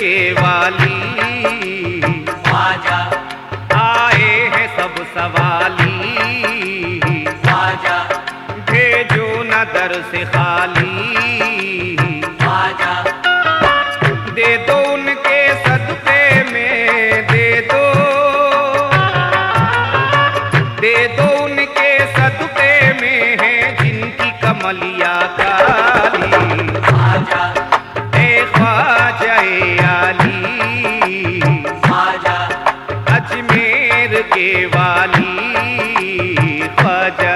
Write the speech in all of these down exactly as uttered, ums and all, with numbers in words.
के वाली ख्वाजा आए हैं सब सवाली ख्वाजा भेजो न दर से खाली ख्वाजा दे दो उनके सदक़े में दे दो दे दो उनके सदक़े में है जिनकी कमलिया काली ख्वाजा ए ख्वाजा ए आली ख्वाजा अजमेर के वाली ख्वाजा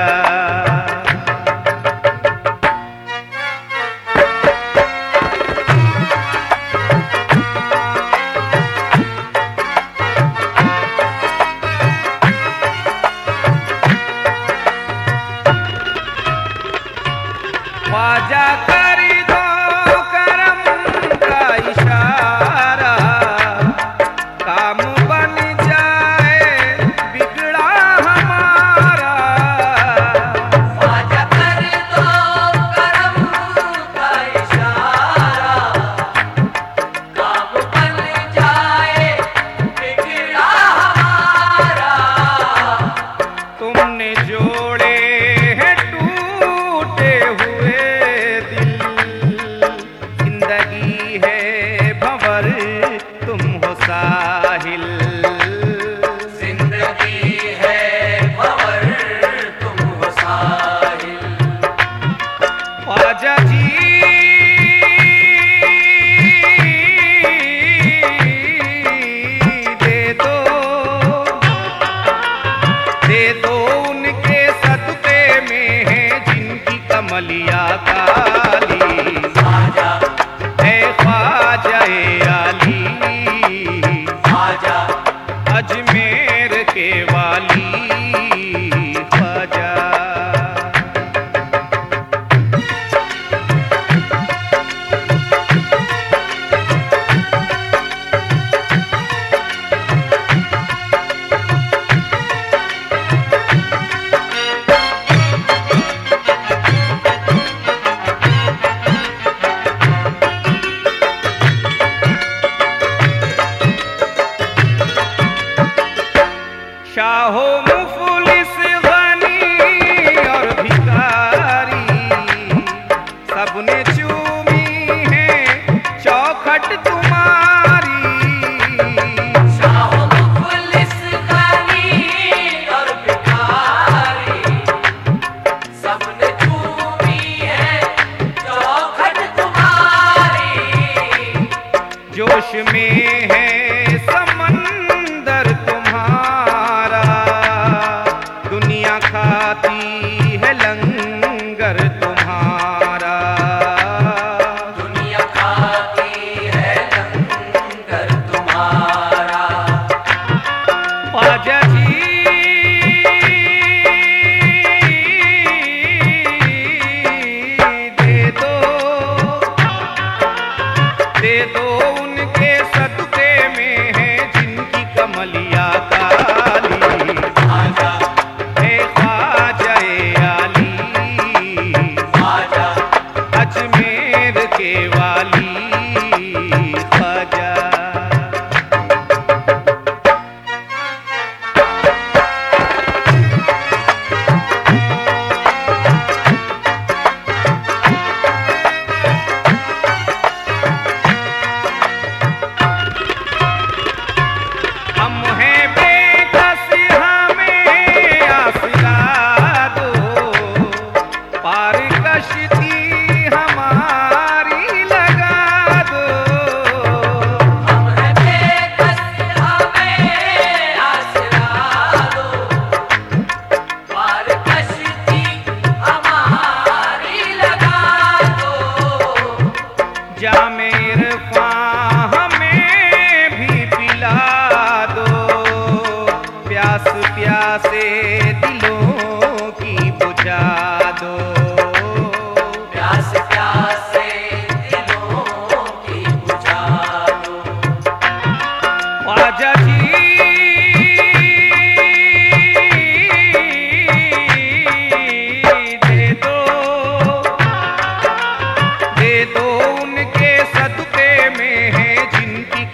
ख्वाजा कर दो करम का इशारा काम बन जाए बिगड़ा हमारा ख्वाजा कर दो करम का इशारा काम बन जाए बिगड़ा हमारा तुमने जोड़े हैं टूटे हुए दिल जिंदगी है भंवर तुम हो साहिल जिंदगी है भंवर तुम हो साहिल ख्वाजा जी दे दो दे दो उनके सदक़े में है जिनकी कमलिया काली ख्वाजा ए ख्वाजा ए आली ख्वाजा अजमेर के वाली ख्वाजा शाहो मुफलिस गनी और भिखारी सबने चूमी है चौखट तुम्हारी शाहो मुफलिस गनी और भिखारी सबने चूमी है चौखट तुम्हारी जोश में है समंदर तुम्हारा दुनिया खाती है लंगर तुम्हारा दुनिया खाती है लंगर तुम्हारा ख्वाजा जी दे दो दे दो उनके सदक़े में है जिनकी कमलिया काली ख्वाजा ए ख्वाजा ए आली ख्वाजा अजमेर के वाली ख्वाजा हम हैं बेकस हमें आसरा दो पार कश्ती हमारी लगा दो हम हैं बेकस हमें आसरा दो पार कश्ती हमारी लगा दो जामे इरफ़ां हमें भी पिला दो प्यास प्यासे दिलों की बुझा दो प्यास प्यासे दिलों की बुझा दो ख्वाजा जी दे दो दे दो उनके सदक़े में है जिनकी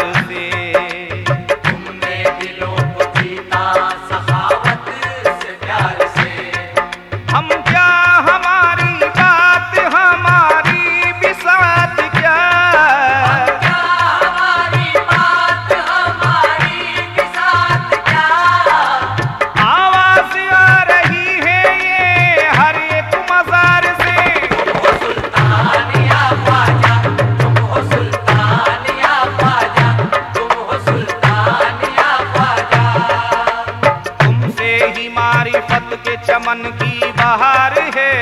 से। तुमने दिलों को जीता सखावत से प्यार से। हम क्या हमारी बात हमारी बिसात क्या, क्या हमारी बात हमारी बिसात क्या। आवाज आ रही है ये हर एक मजार से। तुम हो सुल्तान या ख्वाजा, तुम हो सुल्तान या ख्वाजा, तुम हो सुल्तान या ख्वाजा। तुमसे ही मारिफत के चमन की बहार है,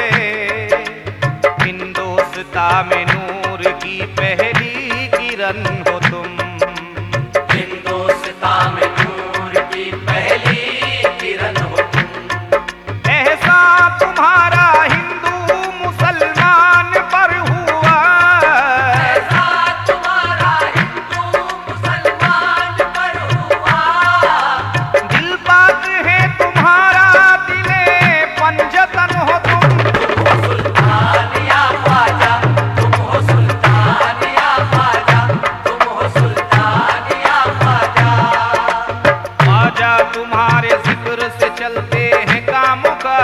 हिंदोस्तां में नूर की पहली किरण हो तुम। हिंदोस्तां में नूर की पहली किरण हो तुम। ऐसा तुम्हारा हिंदू मुसलमान पर हुआ, ऐसा तुम्हारा हिंदू मुसलमान पर हुआ। दिल पाक है तुम्हारा दिले पंजतन हो तुम। तुम हो सुल्तान या ख्वाजा, तुम हो सुल्तान या ख्वाजा, तुम हो सुल्तान या ख्वाजा। ख्वाजा तुम्हारे जिक्र से चलते हैं कामों का,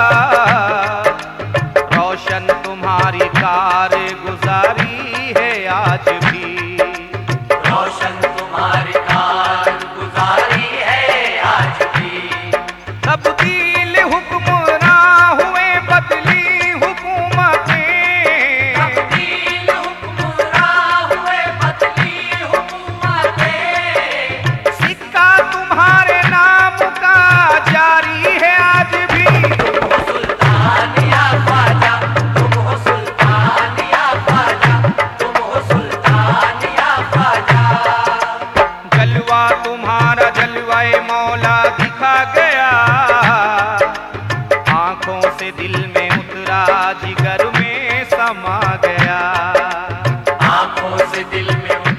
रोशन तुम्हारी कारगुजारी है आज भी। रोशन तुम्हारी कारगुजारी है आज भी। तब्दील हुक्मरां हुए बदली हुकूमतें, तब्दील हुक्मरां हुए बदली हुकूमतें। सिक्का तुम्हारे नाम का जारी है आज भी। तुम हो सुल्तान या ख्वाजा, तुम हो सुल्तान या ख्वाजा, तुम हो सुल्तान या ख्वाजा। जलवा तुम्हारा जलवाए मौला दिखा गया, आंखों से दिल में उतरा जिगर में समा गया। आंखों से दिल में